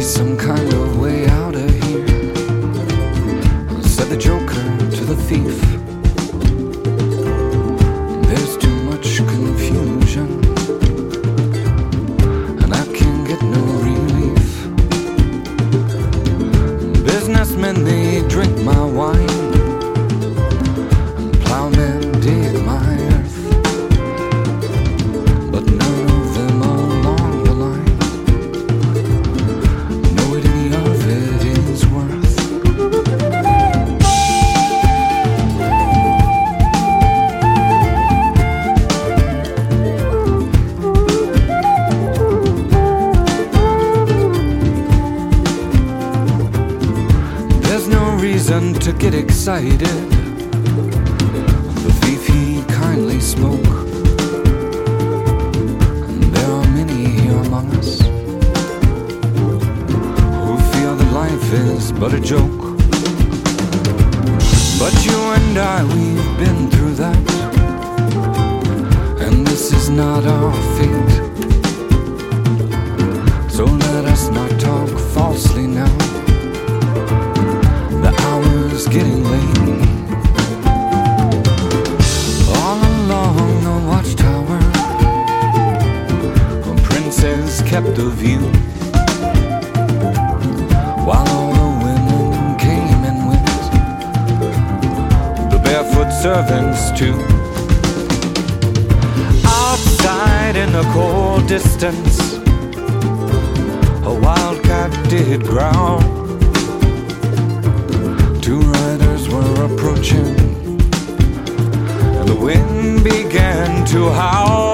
some kind of way out of here, said the joker to the thief. There's too much confusion, and I can't get no relief. Businessmen, they drink my wine, and plowmen dig my earth, but none of them along the line know what any of it is worth. There's no reason to get excited. The thief, he kindly spoke. There are many here among us who feel that life is but a joke. But you and I, we've been through that, and this is not our fate. So let us not talk falsely now. The hour's getting late. All along the watchtower, a princess kept a view, while all the women came and went, the barefoot servants too. Outside in the cold distance, a wildcat did growl. Two riders were approaching, and the wind began to howl.